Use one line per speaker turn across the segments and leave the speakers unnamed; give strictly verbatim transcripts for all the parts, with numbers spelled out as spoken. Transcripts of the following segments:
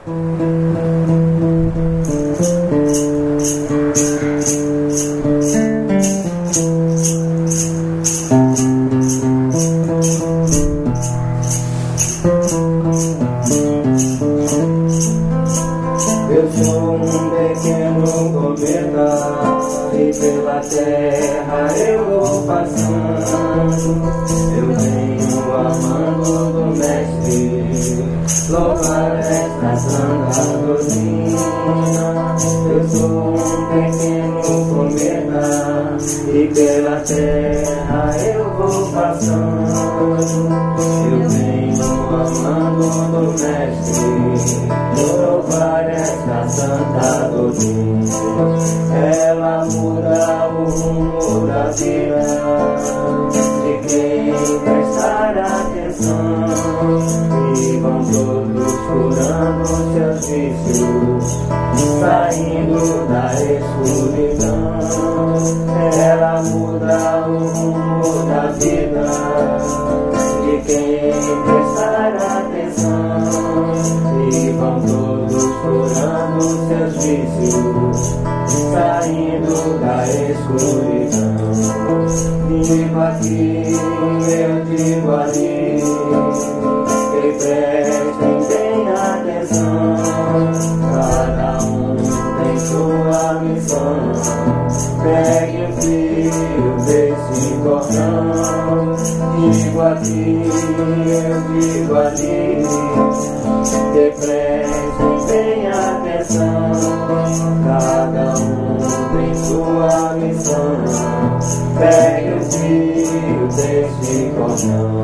Eu sou um pequeno cometa e pela terra eu vou passando. Eu venho amando do mestre, louvar esta santa doutrina. Eu sou um pequeno cometa e pela terra eu vou passando. Eu venho amando do mestre, louvar esta santa doutrina. Ela muda o rumo da vida de quem prestar atenção, e vão todos curando seus vícios, saindo da escuridão. Ela muda o rumo da vida de quem prestar atenção, e vão todos curando seus vícios, saindo da escuridão. Digo aqui, eu digo ali, que prestem bem atenção, cada um tem sua missão. Pegue o fio desse cordão. Digo aqui, eu digo ali, que prestem bem atenção, cada um tem sua missão. Pegue o fio deste cordão.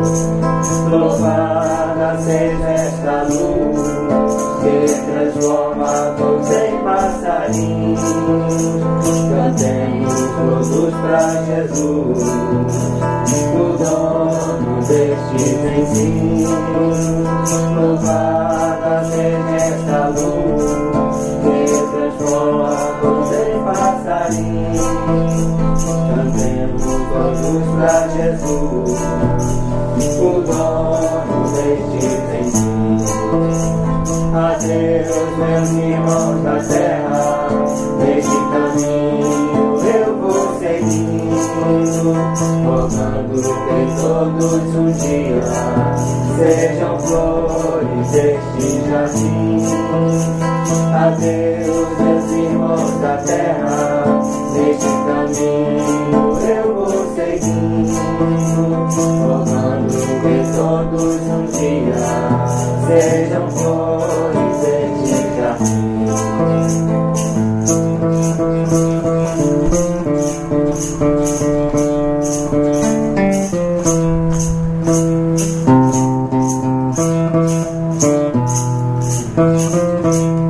Louvada seja esta luz que transforma todos em passarinhos. Cantemos todos pra Jesus, o dono destes ensinos. Louvada seja esta luz que transforma todos em passarinhos. Cantemos todos pra Jesus, o dono destes ensinos. Adeus, meus irmãos da terra, neste caminho eu vou seguindo, rogando que todos um dia sejam flores deste jardim. Adeus, meus irmãos da terra, neste caminho eu vou seguindo, rogando que todos um dia sejam flores deste jardim.
Thank you.